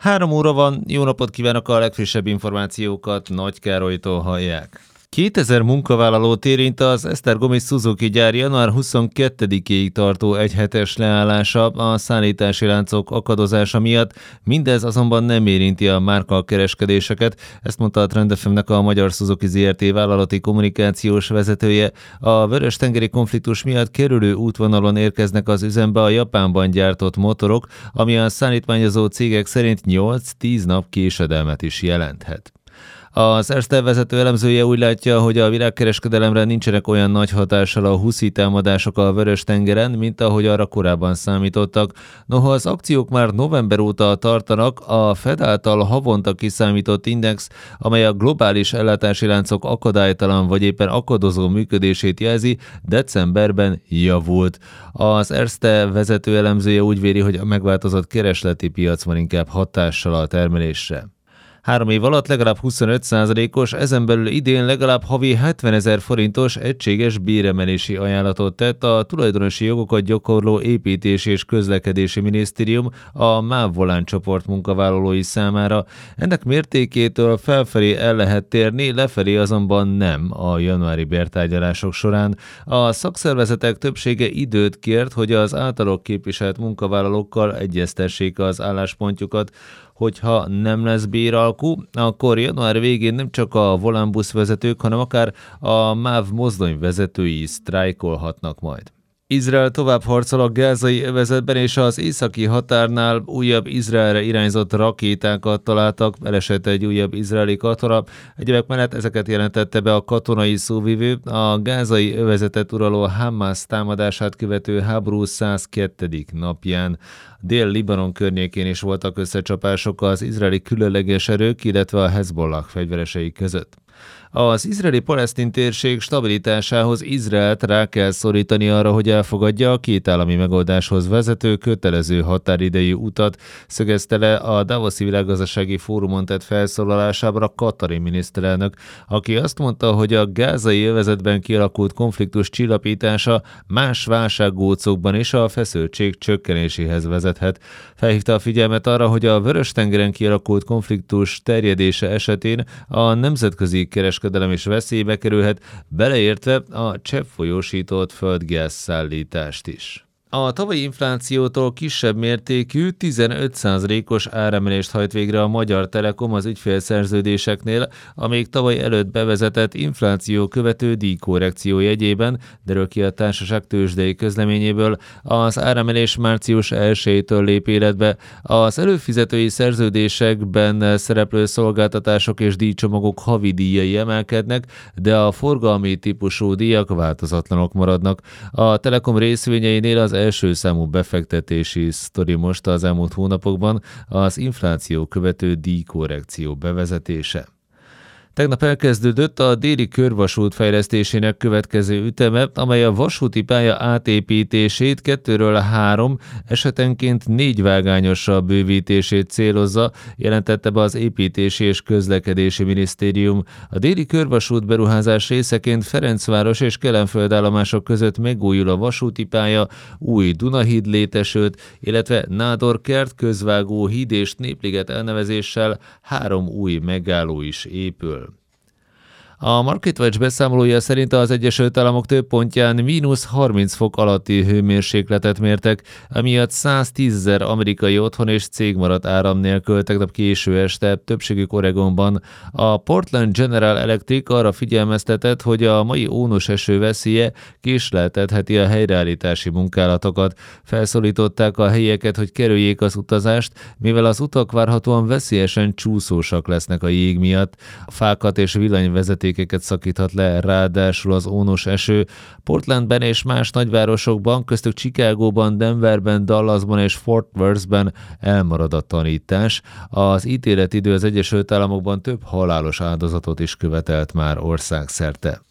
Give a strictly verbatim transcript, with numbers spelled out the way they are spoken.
Három óra van, jó napot kívánok, a legfrissebb információkat Nagy Károlytól hallják. kétezer munkavállalót érint az Esztergomi Suzuki gyár január huszonkettedikéig tartó egyhetes leállása a szállítási láncok akadozása miatt, mindez azonban nem érinti a márkakereskedéseket, ezt mondta a Trend ef em-nek a Magyar Suzuki zé er té vállalati kommunikációs vezetője. A vörös-tengeri konfliktus miatt kerülő útvonalon érkeznek az üzembe a Japánban gyártott motorok, ami a szállítmányozó cégek szerint nyolc-tíz nap késedelmet is jelenthet. Az Erste vezető elemzője úgy látja, hogy a világkereskedelemre nincsenek olyan nagy hatással a huszi támadások a Vörös-tengeren, mint ahogy arra korábban számítottak. Noha az akciók már november óta tartanak, a Fed által havonta kiszámított index, amely a globális ellátási láncok akadálytalan vagy éppen akadozó működését jelzi, decemberben javult. Az Erste vezető elemzője úgy véli, hogy a megváltozott keresleti piac van inkább hatással a termelésre. Három év alatt legalább huszonöt százalékos, ezen belül idén legalább havi hetvenezer forintos egységes béremelési ajánlatot tett a tulajdonosi jogokat gyakorló építési és közlekedési minisztérium a MÁV Volán csoport munkavállalói számára. Ennek mértékétől felfelé el lehet térni, lefelé azonban nem a januári bértárgyalások során. A szakszervezetek többsége időt kért, hogy az általuk képviselt munkavállalókkal egyeztessék az álláspontjukat. Hogyha nem lesz béralkú, akkor január végén nem csak a Volán buszvezetők, hanem akár a MÁV mozdonyvezetői sztrájkolhatnak majd. Izrael tovább harcol a gázai övezetben, és az északi határnál újabb Izraelre irányzott rakétákat találtak, elesett egy újabb izraeli katona. Egyebek mellett ezeket jelentette be a katonai szóvivő a gázai övezetet uraló Hamász támadását követő háború százkettő napján. Dél-Libanon környékén is voltak összecsapások az izraeli különleges erők, illetve a Hezbollah fegyveresei között. Az izraeli-palesztin térség stabilitásához Izraelt rá kell szorítani arra, hogy elfogadja a kétállami megoldáshoz vezető kötelező határidejű utat, szögezte le a Davoszi Világgazdasági Fórumon tett felszólalásában a katari miniszterelnök, aki azt mondta, hogy a gázai övezetben kialakult konfliktus csillapítása más válsággócokban is a feszültség csökkenéséhez vezethet. Felhívta a figyelmet arra, hogy a Vörös-tengeren kialakult konfliktus terjedése esetén a nemzetközi kereskedelem is veszélybe kerülhet, beleértve a cseppfolyósított földgáz szállítást is. A tavalyi inflációtól kisebb mértékű tizenöt százalékos áremelést hajt végre a Magyar Telekom az ügyfélszerződéseknél, a még tavaly előtt bevezetett infláció követő díjkorrekció jegyében, derül ki a társaság tőzsdei közleményéből. Az áremelés március elsejétől lép életbe. Az előfizetői szerződésekben szereplő szolgáltatások és díjcsomagok havi díjai emelkednek, de a forgalmi típusú díjak változatlanok maradnak. A Telekom részvényeinél az első számú befektetési sztori most az elmúlt hónapokban az infláció követő díjkorrekció bevezetése. Tegnap elkezdődött a déli körvasút fejlesztésének következő üteme, amely a vasúti pálya átépítését kettőről három, esetenként négy vágányossal bővítését célozza, jelentette be az Építési és Közlekedési Minisztérium. A déli körvasút beruházás részeként Ferencváros és Kelenföld állomások között megújul a vasúti pálya, új Dunahíd létesült, illetve Nádorkert, Közvágó híd és Népliget elnevezéssel három új megálló is épül. A MarketWatch beszámolója szerint az Egyesült Államok több pontján mínusz harminc fok alatti hőmérsékletet mértek, emiatt száztízezer amerikai otthon és cég maradt áram nélkül tegnap késő este, többségük Oregonban. A Portland General Electric arra figyelmeztetett, hogy a mai ónos eső veszélye késleltetheti a helyreállítási munkálatokat. Felszólították a helyieket, hogy kerüljék az utazást, mivel az utak várhatóan veszélyesen csúszósak lesznek a jég miatt. A fákat és villanyvezeték szakíthat le, ráadásul az ónos eső. Portlandben és más nagyvárosokban, köztük Chicagóban, Denverben, Dallasban és Fort Worthben elmarad a tanítás. Az ítéletidő az Egyesült Államokban több halálos áldozatot is követelt már országszerte.